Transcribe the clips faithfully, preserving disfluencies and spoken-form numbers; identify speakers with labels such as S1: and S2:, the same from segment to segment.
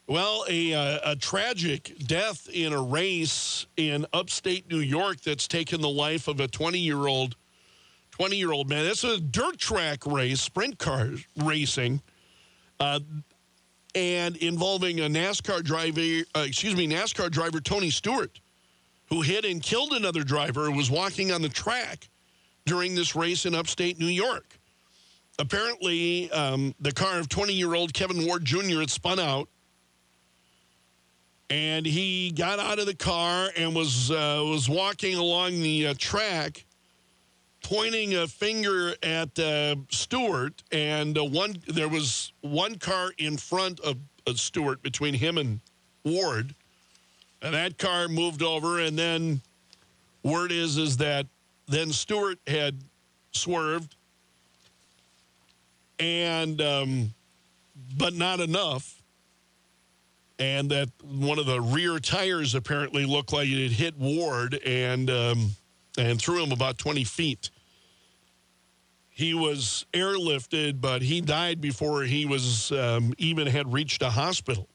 S1: Well, a, uh, a tragic death in a race in upstate New York that's taken the life of a twenty-year-old twenty-year-old man. This is a dirt track race, sprint car racing, uh, and involving a NASCAR driver, uh, excuse me, NASCAR driver Tony Stewart, who hit and killed another driver who was walking on the track during this race in upstate New York. Apparently, um, the car of twenty-year-old Kevin Ward Junior had spun out, and he got out of the car and was uh, was walking along the uh, track, pointing a finger at uh, Stewart. And uh, one there was one car in front of uh, Stewart between him and Ward, and that car moved over. And then word is is that then Stewart had swerved, and um, but not enough. And that one of the rear tires apparently looked like it had hit Ward and um, and threw him about twenty feet. He was airlifted, but he died before he was um, even had reached a hospital.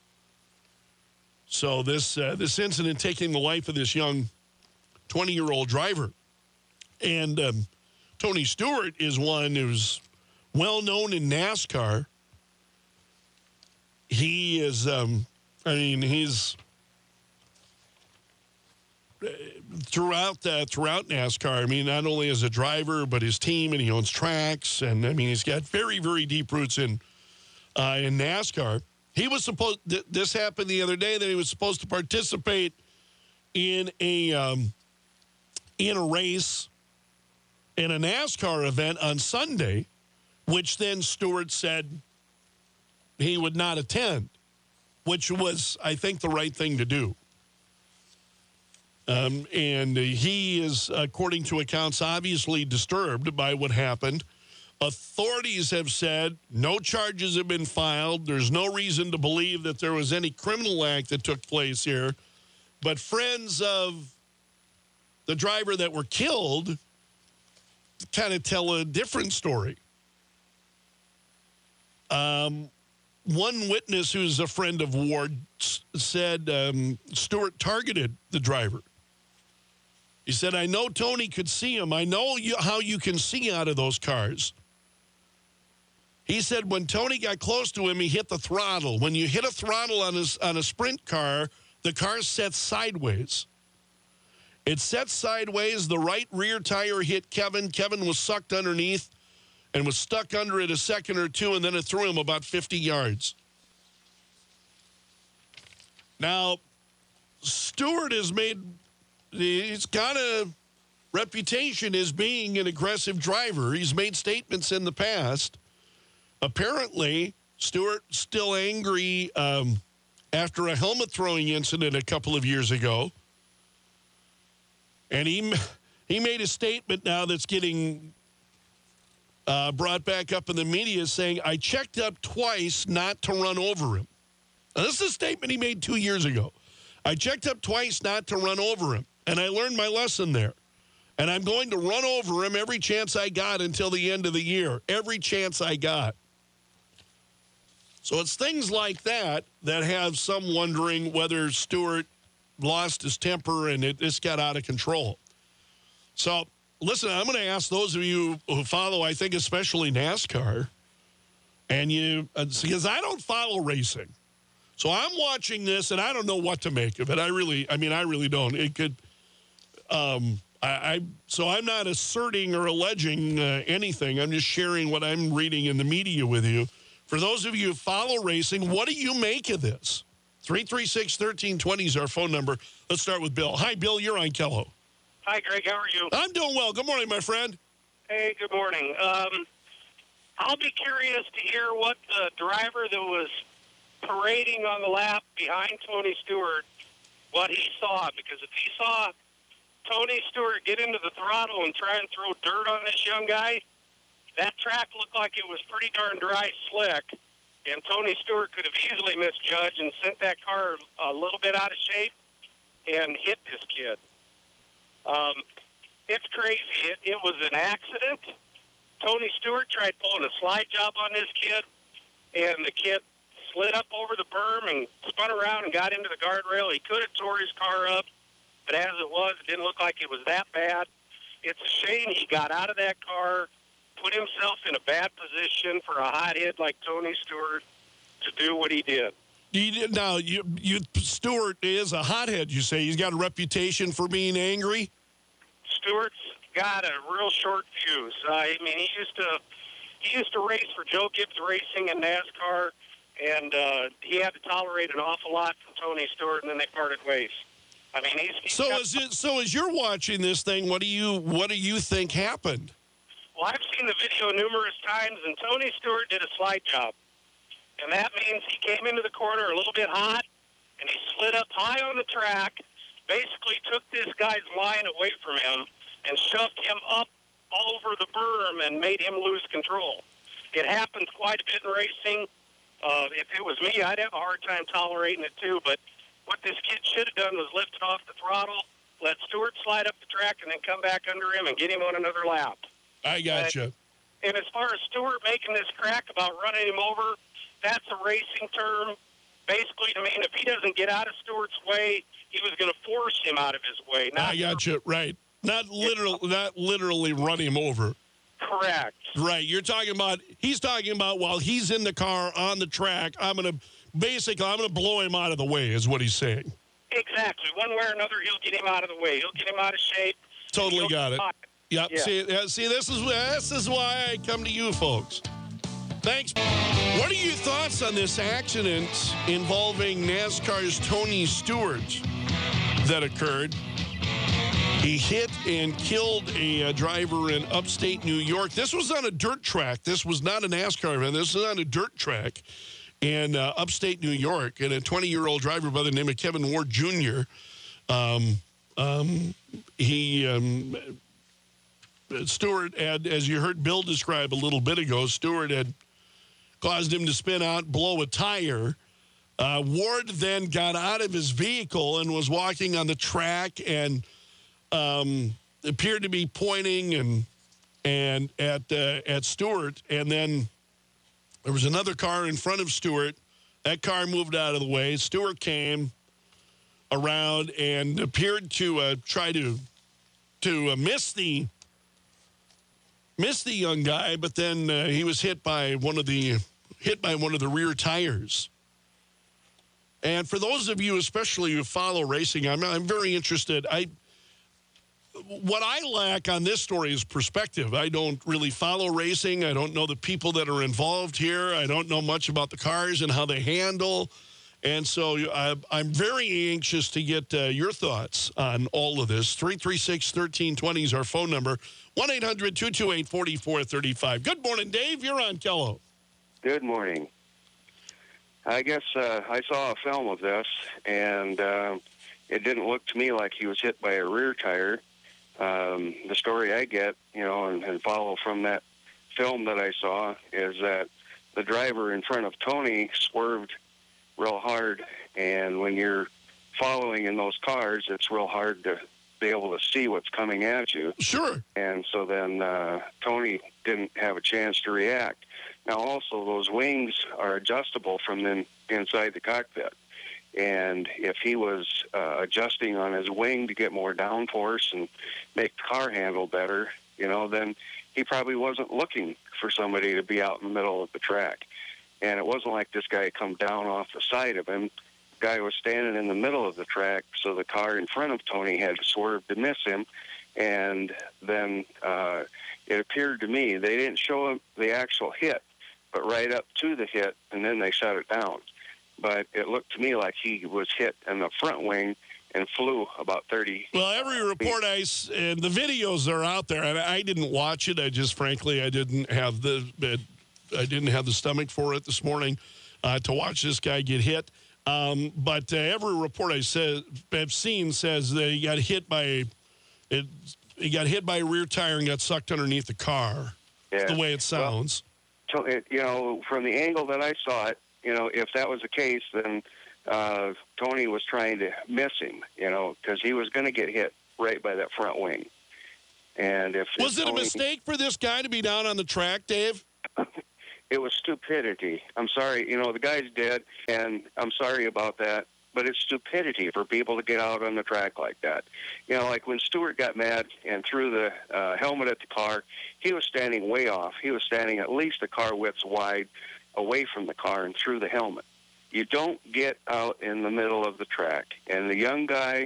S1: So this uh, this incident taking the life of this young twenty-year-old driver. And um, Tony Stewart is one who's well known in NASCAR. He is, um, I mean, he's throughout uh, throughout NASCAR. I mean, not only as a driver, but his team, and he owns tracks. And, I mean, he's got very, very deep roots in uh, in NASCAR. He was supposed, th- this happened the other day, that he was supposed to participate in a, um, in a race, in a NASCAR event on Sunday, which then Stewart said he would not attend, which was, I think, the right thing to do. Um, and he is, according to accounts, obviously disturbed by what happened. Authorities have said no charges have been filed. There's no reason to believe that there was any criminal act that took place here. But friends of the driver that were killed kind of tell a different story. Um, one witness who's a friend of Ward said um, Stewart targeted the driver. He said, I know Tony could see him. I know you, how you can see out of those cars. He said when Tony got close to him, he hit the throttle. When you hit a throttle on a, on a sprint car, the car sets sideways. It set sideways. The right rear tire hit Kevin. Kevin was sucked underneath and was stuck under it a second or two, and then it threw him about fifty yards. Now, Stewart has made, he's got a reputation as being an aggressive driver. He's made statements in the past. Apparently, Stewart still angry um, after a helmet throwing incident a couple of years ago. And he, he made a statement now that's getting Uh, brought back up in the media saying, I checked up twice not to run over him. Now, this is a statement he made two years ago. I checked up twice not to run over him, and I learned my lesson there. And I'm going to run over him every chance I got until the end of the year. Every chance I got. So it's things like that that have some wondering whether Stewart lost his temper and it just got out of control. So, listen, I'm going to ask those of you who follow, I think, especially NASCAR, and you, because I don't follow racing. So I'm watching this, and I don't know what to make of it. I really, I mean, I really don't. It could, um, I, I so I'm not asserting or alleging uh, anything. I'm just sharing what I'm reading in the media with you. For those of you who follow racing, what do you make of this? three three six, one three two zero is our phone number. Let's start with Bill. Hi, Bill. You're on Kello.
S2: Hi, Greg. How are you?
S1: I'm doing well. Good morning, my friend.
S2: Hey, good morning. Um, I'll be curious to hear what the driver that was parading on the lap behind Tony Stewart, what he saw. Because if he saw Tony Stewart get into the throttle and try and throw dirt on this young guy, that track looked like it was pretty darn dry, slick, and Tony Stewart could have easily misjudged and sent that car a little bit out of shape and hit this kid. Um, it's crazy. It, it was an accident. Tony Stewart tried pulling a slide job on this kid, and the kid slid up over the berm and spun around and got into the guardrail. He could have tore his car up, but as it was, it didn't look like it was that bad. It's a shame he got out of that car, put himself in a bad position for a hothead like Tony Stewart to do what he did.
S1: You, now, you, you, Stewart is a hothead, you say. He's got a reputation for being angry?
S2: Stewart's got a real short fuse. Uh, I mean, he used to he used to race for Joe Gibbs Racing in NASCAR, and uh, he had to tolerate an awful lot from Tony Stewart, and then they parted ways. I mean, he's, he's
S1: so
S2: got,
S1: as it, so as you're watching this thing, what do you what do you think happened?
S2: Well, I've seen the video numerous times, and Tony Stewart did a slide job, and that means he came into the corner a little bit hot, and he slid up high on the track, basically took this guy's line away from him, and shoved him up over the berm and made him lose control. It happens quite a bit in racing. Uh, if it was me, I'd have a hard time tolerating it too, but what this kid should have done was lifted off the throttle, let Stewart slide up the track, and then come back under him and get him on another lap.
S1: I gotcha.
S2: And, and as far as Stewart making this crack about running him over, that's a racing term. Basically, I mean, if he doesn't get out of Stewart's way, he was going to force him out of his way.
S1: I gotcha, right. Not literal, not literally run him over.
S2: Correct.
S1: Right. You're talking about, he's talking about while he's in the car on the track, I'm going to, basically, I'm going to blow him out of the way is what he's saying.
S2: Exactly. One way or another, he'll get him out of the way. He'll get him out of shape.
S1: Totally got it.
S2: Hot.
S1: Yep.
S2: Yeah.
S1: See, uh, see, this is this is why I come to you folks. Thanks. What are your thoughts on this accident involving NASCAR's Tony Stewart that occurred? He hit and killed a uh, driver in upstate New York. This was on a dirt track. This was not a NASCAR event. This was on a dirt track in uh, upstate New York. And a twenty-year-old driver by the name of Kevin Ward Junior Um, um, he, um, Stewart had, as you heard Bill describe a little bit ago, Stewart had caused him to spin out, blow a tire. Uh, Ward then got out of his vehicle and was walking on the track and um, appeared to be pointing and and at uh, at Stewart. And then there was another car in front of Stewart. That car moved out of the way. Stewart came around and appeared to uh, try to to uh, miss the miss the young guy, but then uh, he was hit by one of the hit by one of the rear tires. And for those of you, especially who follow racing, I'm I'm very interested. I what I lack on this story is perspective. I don't really follow racing. I don't know the people that are involved here. I don't know much about the cars and how they handle. And so I, I'm very anxious to get uh, your thoughts on all of this. three three six, one three two zero is our phone number. one eight hundred, two two eight, four four three five. Good morning, Dave. You're on Kello.
S3: Good morning. I guess uh, I saw a film of this, and uh, it didn't look to me like he was hit by a rear tire. Um, the story I get, you know, and, and follow from that film that I saw is that the driver in front of Tony swerved real hard, and when you're following in those cars, it's real hard to be able to see what's coming at you.
S1: Sure.
S3: And so then uh, Tony didn't have a chance to react. Now, also, those wings are adjustable from in, inside the cockpit. And if he was uh, adjusting on his wing to get more downforce and make the car handle better, you know, then he probably wasn't looking for somebody to be out in the middle of the track. And it wasn't like this guy come down off the side of him. The guy was standing in the middle of the track, so the car in front of Tony had to swerve to miss him. And then uh, it appeared to me, they didn't show him the actual hit, but right up to the hit, and then they shut it down. But it looked to me like he was hit in the front wing and flew about thirty.
S1: Well, every report I, and the videos are out there, and I didn't watch it. I just, frankly, I didn't have the, I didn't have the stomach for it this morning uh, to watch this guy get hit. Um, but uh, every report I said, I've seen says that he got hit by, it, he got hit by a rear tire and got sucked underneath the car.
S3: Yeah.
S1: That's the way it sounds.
S3: Well, it, you know, from the angle that I saw it, you know, if that was the case, then uh, Tony was trying to miss him, you know, because he was going to get hit right by that front wing. And if
S1: was
S3: if
S1: it
S3: Tony,
S1: a mistake for this guy to be down on the track, Dave?
S3: It was stupidity. I'm sorry. You know, the guy's dead, and I'm sorry about that. But it's stupidity for people to get out on the track like that. You know, like when Stewart got mad and threw the uh, helmet at the car, he was standing way off. He was standing at least a car width wide away from the car and threw the helmet. You don't get out in the middle of the track. And the young guy,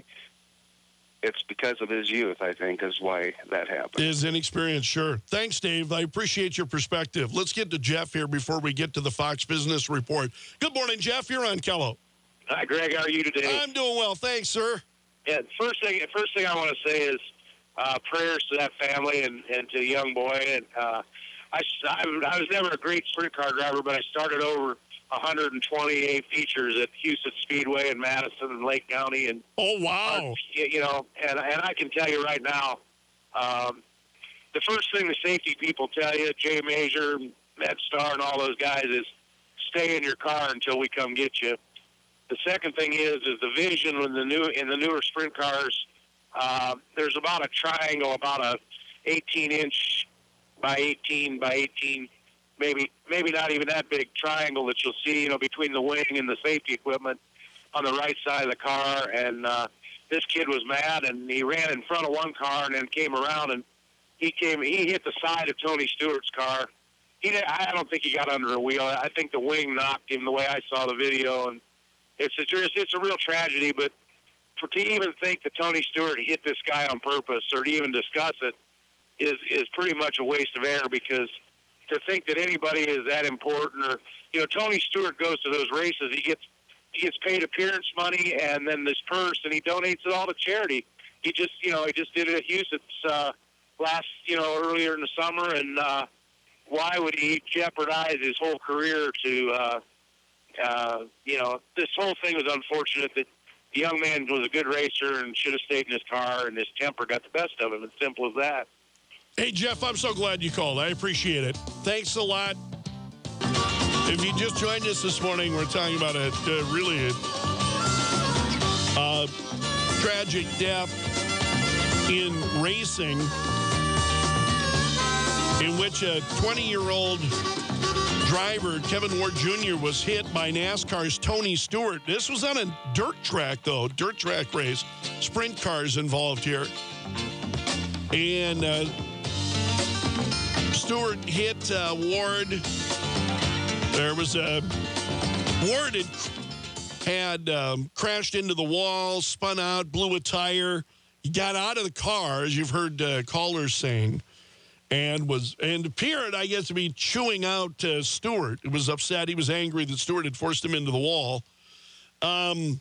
S3: it's because of his youth, I think, is why that happened.
S1: His inexperience, sure. Thanks, Dave. I appreciate your perspective. Let's get to Jeff here before we get to the Fox Business Report. Good morning, Jeff. You're on Kello.
S2: Hi, Greg. How are you today?
S1: I'm doing well. Thanks, sir.
S2: Yeah, first thing, first thing I want to say is uh, prayers to that family and, and to the young boy. And uh, I, I, I was never a great sprint car driver, but I started over one hundred twenty-eight features at Houston Speedway in Madison and Lake County. And
S1: oh, wow.
S2: Uh, you know, and, and I can tell you right now, um, the first thing the safety people tell you, Jay Major, MedStar, and all those guys, is stay in your car until we come get you. The second thing is is the vision in the new in the newer sprint cars. Uh, there's about a triangle, about a eighteen inch by eighteen by eighteen, maybe maybe not even that big triangle that you'll see, you know, between the wing and the safety equipment on the right side of the car. And uh, this kid was mad, and he ran in front of one car and then came around, and he came he hit the side of Tony Stewart's car. He I don't think he got under a wheel. I think the wing knocked him the way I saw the video, and It's a, it's a real tragedy, but for to even think that Tony Stewart hit this guy on purpose or to even discuss it is is pretty much a waste of air, because to think that anybody is that important, or, you know, Tony Stewart goes to those races, he gets he gets paid appearance money and then this purse, and he donates it all to charity. He just, you know, he just did it at Houston's uh, last, you know, earlier in the summer, and uh, why would he jeopardize his whole career to uh, Uh, you know, this whole thing was unfortunate. That the young man was a good racer and should have stayed in his car, and his temper got the best of him. It's simple as that.
S1: Hey, Jeff, I'm so glad you called. I appreciate it. Thanks a lot. If you just joined us this morning, we're talking about a, a really a, uh, tragic death in racing, in which a twenty-year-old driver, Kevin Ward Junior, was hit by NASCAR's Tony Stewart. This was on a dirt track, though, dirt track race. Sprint cars involved here. And uh, Stewart hit uh, Ward. There was a... Ward had, had um, crashed into the wall, spun out, blew a tire. He got out of the car, as you've heard uh, callers saying, and was and appeared, I guess, to be chewing out uh, Stewart. He was upset. He was angry that Stewart had forced him into the wall. Um,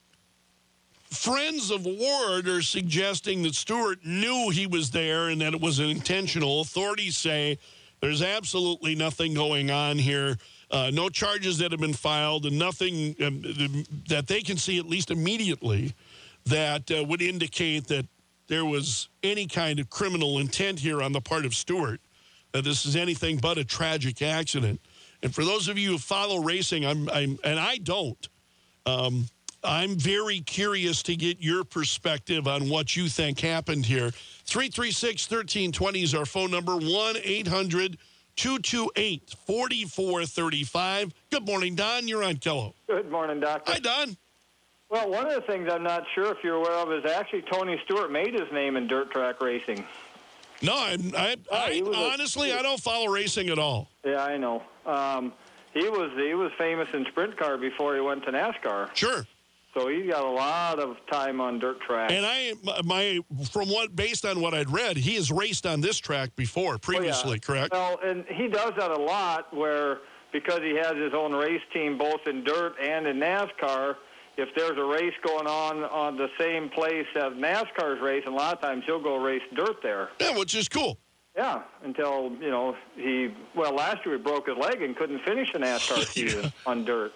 S1: friends of Ward are suggesting that Stewart knew he was there and that it was intentional. Authorities say there's absolutely nothing going on here. Uh, no charges that have been filed, and nothing um, that they can see, at least immediately, that uh, would indicate that there was any kind of criminal intent here on the part of Stewart, that this is anything but a tragic accident. And for those of you who follow racing, I'm, I'm and I don't, um, I'm very curious to get your perspective on what you think happened here. three three six, one three two zero is our phone number, one eight hundred, two two eight, four four three five. Good morning, Don. You're on Kello.
S4: Good morning, Doctor.
S1: Hi, Don.
S4: Well, one of the things I'm not sure if you're aware of is actually Tony Stewart made his name in dirt track racing.
S1: No, I'm, I,
S4: Oh,
S1: I
S4: he was a-
S1: honestly, I don't follow racing at all.
S4: Yeah, I know. Um, he was he was famous in sprint car before he went to NASCAR.
S1: Sure.
S4: So he got a lot of time on dirt track.
S1: And I, my, from what, based on what I'd read, he has raced on this track before, previously,
S4: Oh, yeah.
S1: correct?
S4: Well, and he does that a lot where, because he has his own race team both in dirt and in NASCAR, if there's a race going on on the same place as NASCAR's race, and a lot of times he'll go race dirt there.
S1: Yeah, which is cool.
S4: Yeah, until, you know, he, well, last year he broke his leg and couldn't finish the NASCAR season on dirt.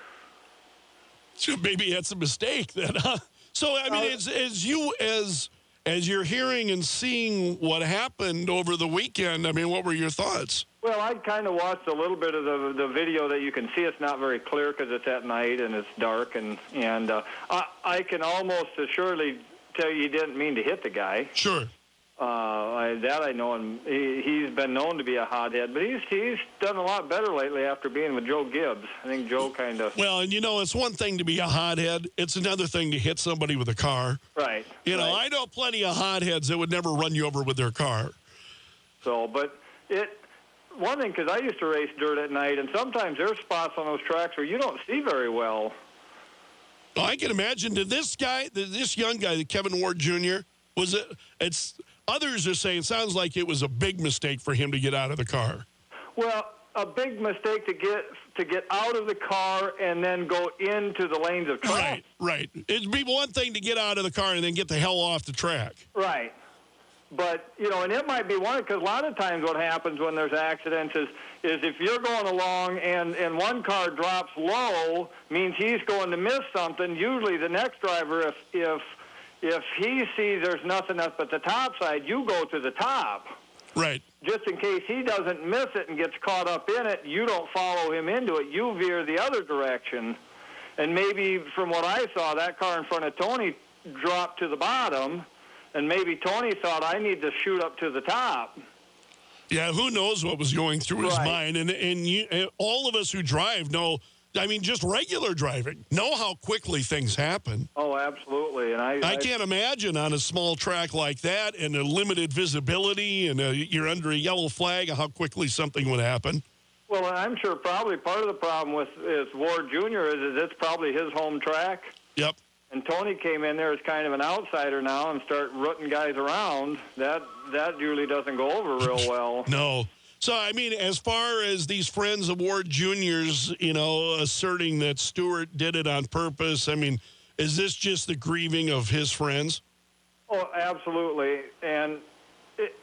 S1: So maybe that's a mistake then, huh? So, I mean,
S4: Uh,
S1: as, as you, as as you're hearing and seeing what happened over the weekend, I mean, what were your thoughts?
S4: Well, I kind of watched a little bit of the the video that you can see. It's not very clear because it's at night and it's dark, and and uh, I I can almost assuredly tell you he didn't mean to hit the guy.
S1: Sure.
S4: Uh, I, that I know, and he, he's been known to be a hothead, but he's he's done a lot better lately after being with Joe Gibbs. I think Joe kind of...
S1: Well, and you know, it's one thing to be a hothead. It's another thing to hit somebody with a car.
S4: Right.
S1: You know,
S4: right.
S1: I know plenty of hotheads that would never run you over with their car.
S4: So, but it... One thing, because I used to race dirt at night, and sometimes there's spots on those tracks where you don't see very well.
S1: Oh, I can imagine. Did this guy, this young guy, Kevin Ward Junior, was it... It's... Others are saying it sounds like it was a big mistake for him to get out of the car.
S4: Well, a big mistake to get to get out of the car and then go into the lanes of traffic.
S1: Right, right. It'd be one thing to get out of the car and then get the hell off the track.
S4: Right. But, you know, and it might be one, because a lot of times what happens when there's accidents is, is if you're going along and, and one car drops low, means he's going to miss something. Usually the next driver, if if... If he sees there's nothing up at the top side, you go to the top.
S1: Right.
S4: Just in case he doesn't miss it and gets caught up in it, you don't follow him into it. You veer the other direction. And maybe from what I saw, that car in front of Tony dropped to the bottom, and maybe Tony thought, I need to shoot up to the top.
S1: Yeah, who knows what was going through his
S4: Right.
S1: mind. And, and, you, and all of us who drive know, I mean, just regular driving, know how quickly things happen.
S4: Oh, absolutely. And I,
S1: I can't imagine on a small track like that and a limited visibility and a, you're under a yellow flag how quickly something would happen.
S4: Well, I'm sure probably part of the problem with is Ward Junior is, is it's probably his home track.
S1: Yep.
S4: And Tony came in there as kind of an outsider now and start rooting guys around. That that usually doesn't go over real well.
S1: No. So, I mean, as far as these friends of Ward Junior's, you know, asserting that Stewart did it on purpose, I mean, is this just the grieving of his friends?
S4: Oh, absolutely. And it,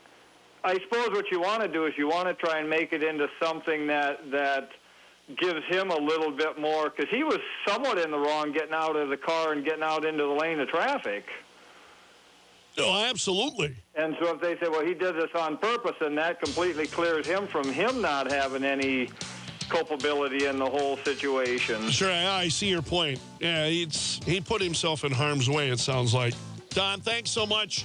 S4: I suppose what you want to do is you want to try and make it into something that that gives him a little bit more, because he was somewhat in the wrong getting out of the car and getting out into the lane of traffic.
S1: Oh, absolutely.
S4: And so if they say, well, he did this on purpose, then that completely clears him from him not having any culpability in the whole situation.
S1: Sure, I, I see your point. Yeah, it's, he put himself in harm's way, it sounds like. Don, thanks so much.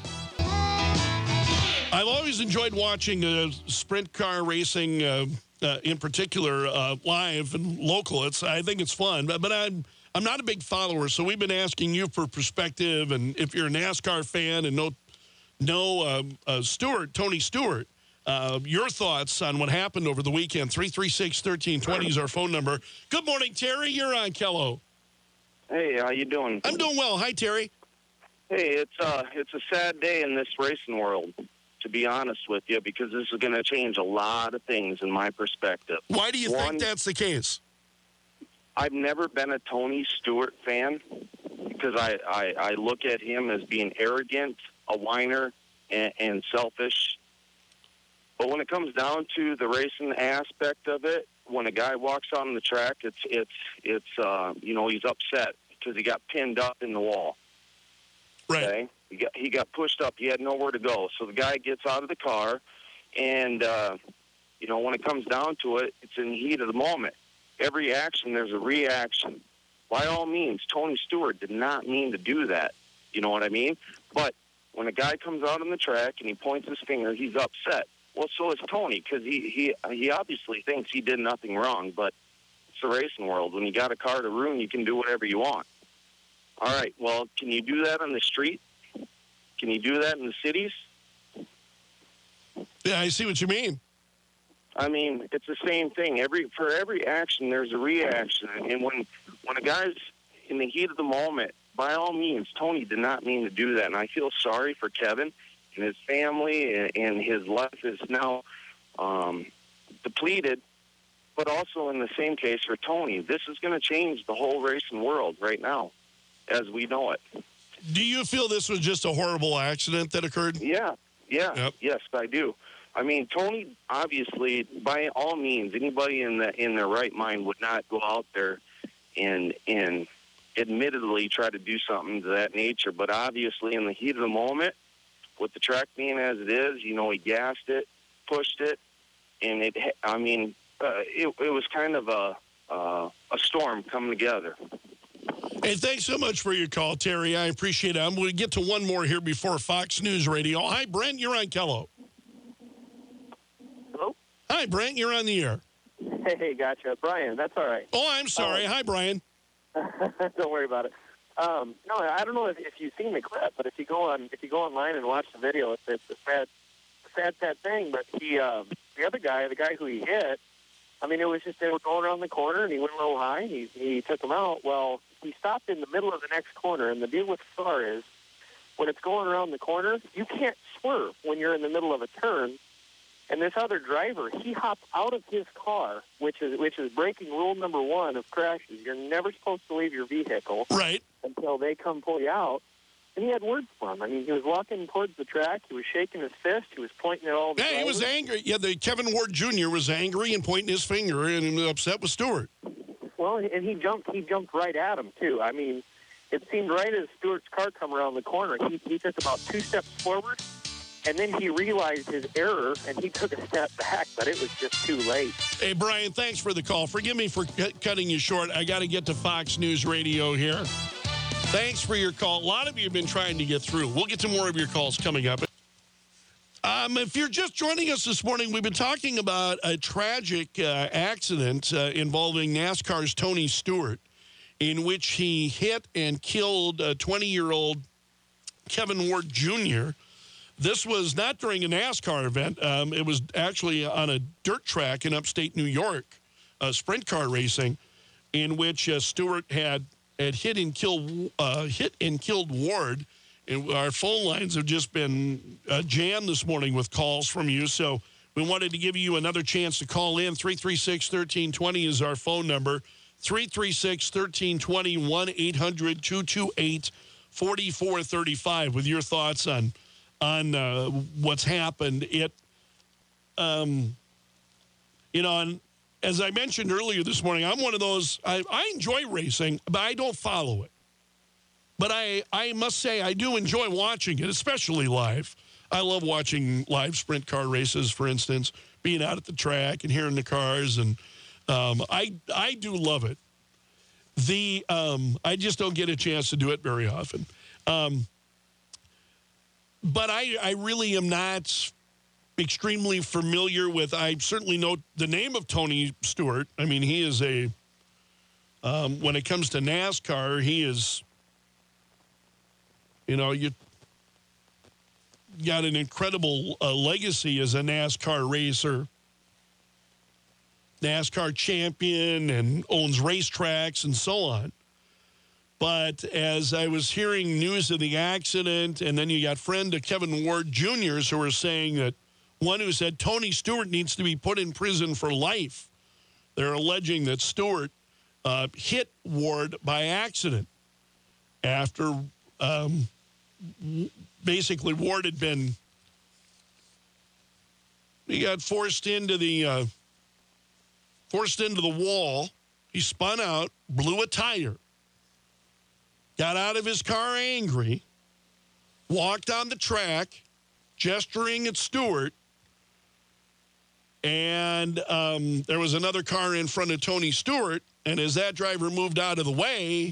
S1: I've always enjoyed watching uh, sprint car racing, uh, uh, in particular, uh, live and local. It's I think it's fun, but, but I'm I'm not a big follower, so we've been asking you for perspective, and if you're a NASCAR fan and know, know uh, uh, Stewart, Tony Stewart, uh, your thoughts on what happened over the weekend. three three six, one three two zero is our phone number. Good morning, Terry. You're on Kello.
S3: Hey, how you doing?
S1: I'm doing well. Hi, Terry.
S3: Hey, it's uh, it's a sad day in this racing world, to be honest with you, because this is going to change a lot of things in my perspective.
S1: Why do you
S3: One,
S1: think that's the case?
S3: I've never been a Tony Stewart fan because I, I, I look at him as being arrogant, a whiner, and, and selfish. But when it comes down to the racing aspect of it, when a guy walks on the track, it's it's it's uh, you know, he's upset because he got pinned up in the wall.
S1: Right.
S3: Okay? He got he got pushed up. He had nowhere to go. So the guy gets out of the car, and uh, you know, when it comes down to it, it's in the heat of the moment. Every action, there's a reaction. By all means, Tony Stewart did not mean to do that. You know what I mean? But when a guy comes out on the track and he points his finger, he's upset. Well, so is Tony, because he, he he obviously thinks he did nothing wrong. But it's the racing world. When you got a car to ruin, you can do whatever you want. All right, well, can you do that on the street? Can you do that in the cities?
S1: Yeah, I see what you mean.
S3: I mean, it's the same thing. Every for every action, there's a reaction. And when when a guy's in the heat of the moment, by all means, Tony did not mean to do that. And I feel sorry for Kevin and his family, and, and his life is now um, depleted. But also in the same case for Tony, this is going to change the whole racing world right now, as we know it.
S1: Do you feel this was just a horrible accident that occurred?
S3: Yeah, yeah,
S1: Yep.
S3: yes, I do. I mean, Tony, obviously, by all means, anybody in the in their right mind would not go out there and and admittedly try to do something to that nature. But obviously, in the heat of the moment, with the track being as it is, you know, he gassed it, pushed it, and it. I mean, uh, it, it was kind of a uh, a storm coming together.
S1: Hey, thanks so much for your call, Terry. I appreciate it. I'm going to get to one more here before Fox News Radio. Hi, Brent. You're on Kello.
S5: Hello?
S1: Hi, Brent. You're on the air.
S5: Hey, gotcha. Brian, that's all right.
S1: Oh, I'm sorry.
S5: Um,
S1: Hi, Brian.
S5: Don't worry about it. Um, no, I don't know if, if you've seen the clip, but if you go on if you go online and watch the video, it's, it's a sad, sad, sad thing. But he, um, the other guy, the guy who he hit, I mean, it was just they were going around the corner, and he went a little high, and he, he took him out. Well, he stopped in the middle of the next corner, and the deal with the car is when it's going around the corner, you can't swerve when you're in the middle of a turn. And this other driver, he hopped out of his car, which is which is breaking rule number one of crashes. You're never supposed to leave your vehicle
S1: Right.
S5: until they come pull you out. And he had words for him. I mean, he was walking towards the track. He was shaking his fist. He was pointing at all the
S1: Yeah, he was
S5: drivers.
S1: angry. Yeah, the Kevin Ward Junior was angry and pointing his finger and he was upset with Stewart.
S5: Well, and he jumped. He jumped right at him too. I mean, it seemed right as Stewart's car come around the corner, he he took about two steps forward, and then he realized his error and he took a step back. But it was just too late.
S1: Hey, Brian, thanks for the call. Forgive me for cu- cutting you short. I got to get to Fox News Radio here. Thanks for your call. A lot of you have been trying to get through. We'll get to more of your calls coming up. Um, if you're just joining us this morning, we've been talking about a tragic uh, accident uh, involving NASCAR's Tony Stewart, in which he hit and killed a twenty-year-old Kevin Ward Junior This was not during a NASCAR event. Um, it was actually on a dirt track in upstate New York, uh, sprint car racing, in which uh, Stewart had had hit and killed uh, hit and killed Ward. And our phone lines have just been uh, jammed this morning with calls from you. So we wanted to give you another chance to call in. three three six, one three two zero is our phone number. three three six, one three two zero, one eight hundred, two two eight, four four three five with your thoughts on on uh, what's happened. It, um, you know, and as I mentioned earlier this morning, I'm one of those, I, I enjoy racing, but I don't follow it. But I, I must say, I do enjoy watching it, especially live. I love watching live sprint car races, for instance, being out at the track and hearing the cars. And um, I, I do love it. The um, I just don't get a chance to do it very often. Um, but I, I really am not extremely familiar with, I certainly know the name of Tony Stewart. I mean, he is a, um, when it comes to NASCAR, he is, you know, you got an incredible uh, legacy as a NASCAR racer, NASCAR champion, and owns racetracks and so on. But as I was hearing news of the accident, and then you got friend of Kevin Ward Junior's who were saying that one who said Tony Stewart needs to be put in prison for life. They're alleging that Stewart uh, hit Ward by accident after um, basically Ward had been, he got forced into the, uh, forced into the wall. He spun out, blew a tire, got out of his car angry, walked on the track, gesturing at Stewart, and um, there was another car in front of Tony Stewart, and as that driver moved out of the way,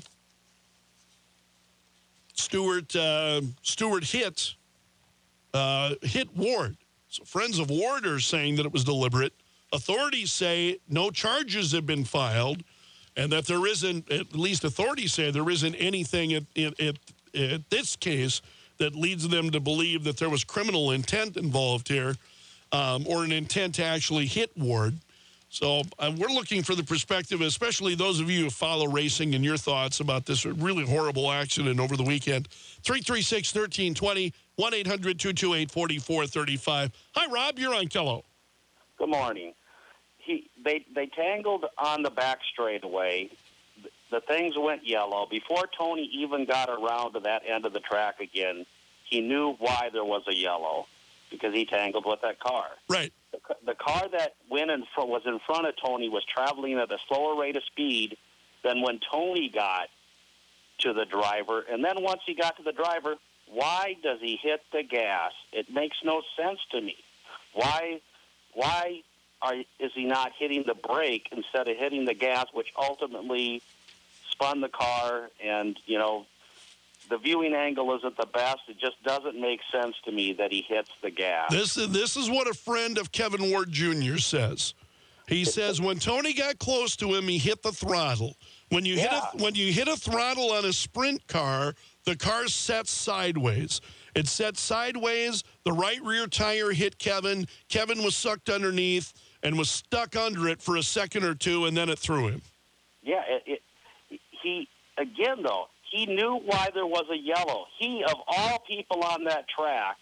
S1: Stewart uh, Stewart hit uh, hit Ward. So friends of Ward are saying that it was deliberate. Authorities say no charges have been filed, and that there isn't, at least authorities say, there isn't anything at, at, at, at this case that leads them to believe that there was criminal intent involved here, um, or an intent to actually hit Ward. So uh, we're looking for the perspective, especially those of you who follow racing, and your thoughts about this really horrible accident over the weekend. three three six, one three two zero, one eight hundred, two two eight, four four three five. Hi, Rob. You're on Kello.
S6: Good morning. He they they tangled on the back straightaway. The things went yellow. Before Tony even got around to that end of the track again, he knew why there was a yellow, because he tangled with that car.
S1: Right.
S6: The, the car that went in front, was in front of Tony was traveling at a slower rate of speed than when Tony got to the driver. And then once he got to the driver, why does he hit the gas? It makes no sense to me. Why why are, is he not hitting the brake instead of hitting the gas, which ultimately spun the car, and, you know, the viewing angle isn't the best. It just doesn't make sense to me that he hits the gas.
S1: This is, this is what a friend of Kevin Ward Junior says. He says when Tony got close to him, he hit the throttle. When you,
S6: Yeah.
S1: hit a, when you hit a throttle on a sprint car, the car sets sideways. It set sideways. The right rear tire hit Kevin. Kevin was sucked underneath and was stuck under it for a second or two, and then it threw him.
S6: Yeah, it, it, he, again, though, he knew why there was a yellow. He, of all people on that track,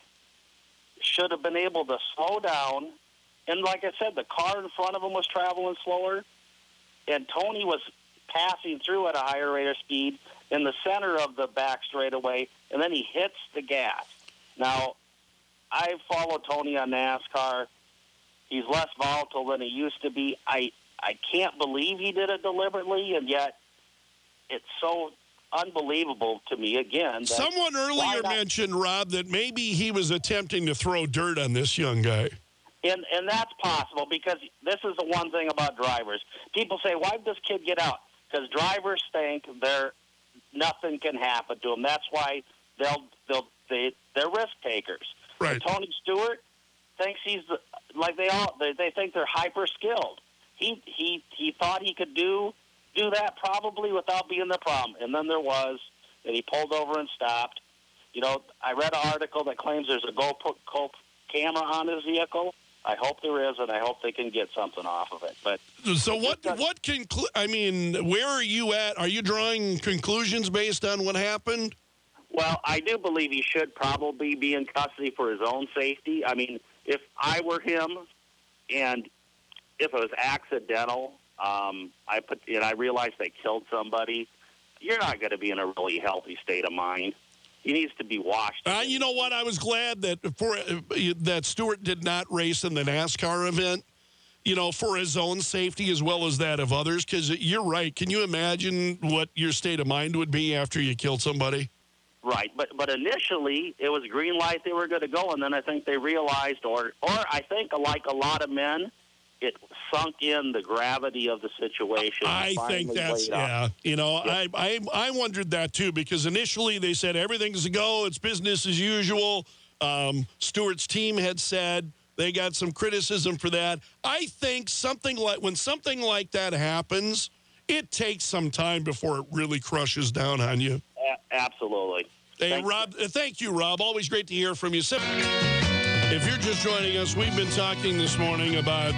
S6: should have been able to slow down. And like I said, the car in front of him was traveling slower, and Tony was passing through at a higher rate of speed in the center of the back straightaway, and then he hits the gas. Now, I follow Tony on NASCAR. He's less volatile than he used to be. I I can't believe he did it deliberately, and yet it's so unbelievable to me, again. That
S1: Someone earlier mentioned, Rob, that maybe he was attempting to throw dirt on this young guy.
S6: And, and that's possible, because this is the one thing about drivers. People say, why did this kid get out? Because drivers think they're nothing can happen to them. That's why they'll they'll they they're risk takers.
S1: Right.
S6: And Tony Stewart thinks he's the, like they all they, they think they're hyper skilled. He he he thought he could do do that probably without being the problem. And then there was that he pulled over and stopped. You know, I read an article that claims there's a GoPro camera on his vehicle. I hope there is, and I hope they can get something off of it. But
S1: so what? What conclu- I mean, where are you at? Are you drawing conclusions based on what happened?
S6: Well, I do believe he should probably be in custody for his own safety. I mean, if I were him, and if it was accidental, um, I put and I realized they killed somebody, you're not going to be in a really healthy state of mind. He needs to be washed.
S1: Uh, you know what? I was glad that for uh, that Stewart did not race in the NASCAR event, you know, for his own safety as well as that of others, because you're right. Can you imagine what your state of mind would be after you killed somebody?
S6: Right, but but initially it was green light, they were going to go, and then I think they realized, or or I think like a lot of men, it sunk in the gravity of the situation.
S1: I think that's, yeah. You know,
S6: yeah.
S1: I, I I wondered that too, because initially they said everything's a go, it's business as usual. Um, Stewart's team had said they got some criticism for that. I think something like when something like that happens, it takes some time before it really crushes down on you.
S6: A- absolutely.
S1: Hey,
S6: Thank
S1: Rob, you. thank you, Rob. Always great to hear from you. If you're just joining us, we've been talking this morning about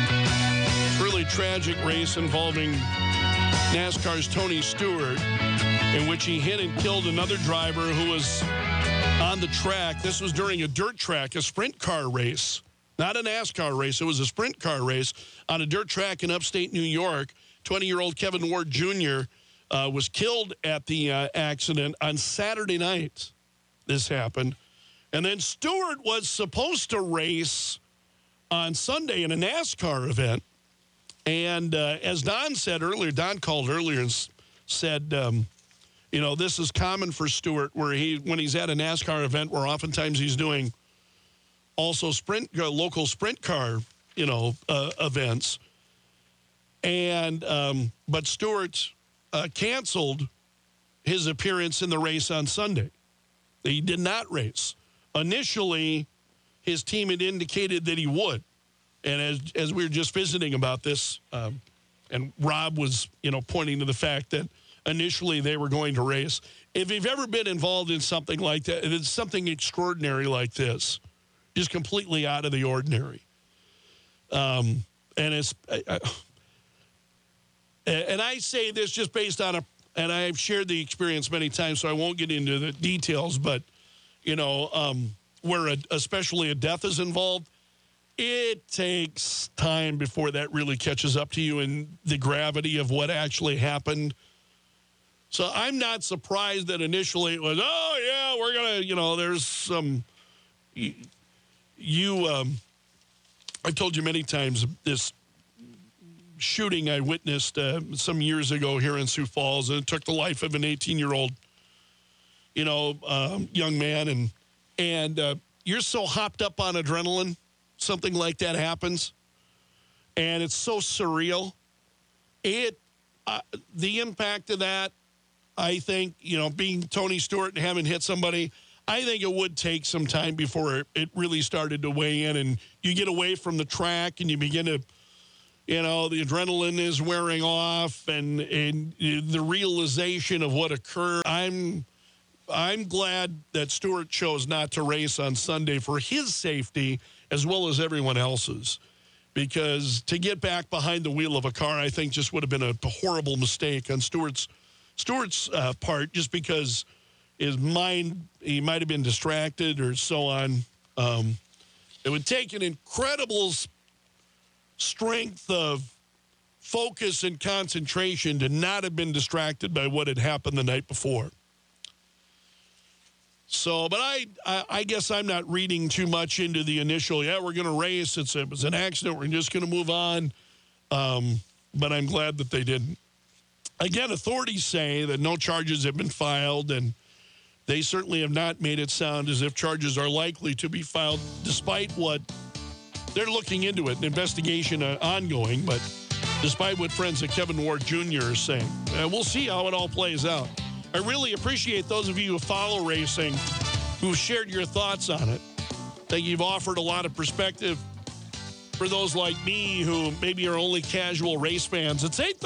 S1: a really tragic race involving NASCAR's Tony Stewart, in which he hit and killed another driver who was on the track. This was during a dirt track, a sprint car race, not a NASCAR race. It was a sprint car race on a dirt track in upstate New York. twenty-year-old Kevin Ward Junior Uh, was killed at the uh, accident on Saturday night. This happened. And then Stewart was supposed to race on Sunday in a NASCAR event. And uh, as Don said earlier, Don called earlier and s- said, um, you know, this is common for Stewart, where he, when he's at a NASCAR event, where oftentimes he's doing also sprint, uh, local sprint car, you know, uh, events. And, um, but Stewart uh, canceled his appearance in the race on Sunday. He did not race. Initially, his team had indicated that he would. And as as we were just visiting about this, um, and Rob was, you know, pointing to the fact that initially they were going to race. If you've ever been involved in something like that, it's something extraordinary like this, just completely out of the ordinary. Um, and it's, I, I, and I say this just based on a, and I've shared the experience many times, so I won't get into the details, but, you know, um, where a, especially a death is involved, it takes time before that really catches up to you and the gravity of what actually happened. So I'm not surprised that initially it was, oh, yeah, we're going to, you know, there's some, you, you um, I've told you many times this shooting I witnessed uh, some years ago here in Sioux Falls, and it took the life of an eighteen-year-old, you know, um, young man, and, and uh, you're so hopped up on adrenaline, something like that happens, and it's so surreal. It, uh, the impact of that, I think, you know, being Tony Stewart and having hit somebody, I think it would take some time before it really started to weigh in and you get away from the track and you begin to, you know, the adrenaline is wearing off and, and the realization of what occurred. I'm I'm glad that Stewart chose not to race on Sunday for his safety as well as everyone else's, because to get back behind the wheel of a car, I think just would have been a horrible mistake on Stewart's Stewart's uh, part, just because his mind, he might have been distracted or so on. Um, it would take an incredible strength of focus and concentration to not have been distracted by what had happened the night before. So, but I, I, I guess I'm not reading too much into the initial, yeah, we're going to race. It's a, it was an accident. We're just going to move on. Um, but I'm glad that they didn't. Again, authorities say that no charges have been filed, and they certainly have not made it sound as if charges are likely to be filed, despite what they're looking into it, an investigation uh, ongoing, but despite what friends of Kevin Ward Junior are saying. Uh, we'll see how it all plays out. I really appreciate those of you who follow racing, who shared your thoughts on it. I think you've offered a lot of perspective for those like me who maybe are only casual race fans. It's eight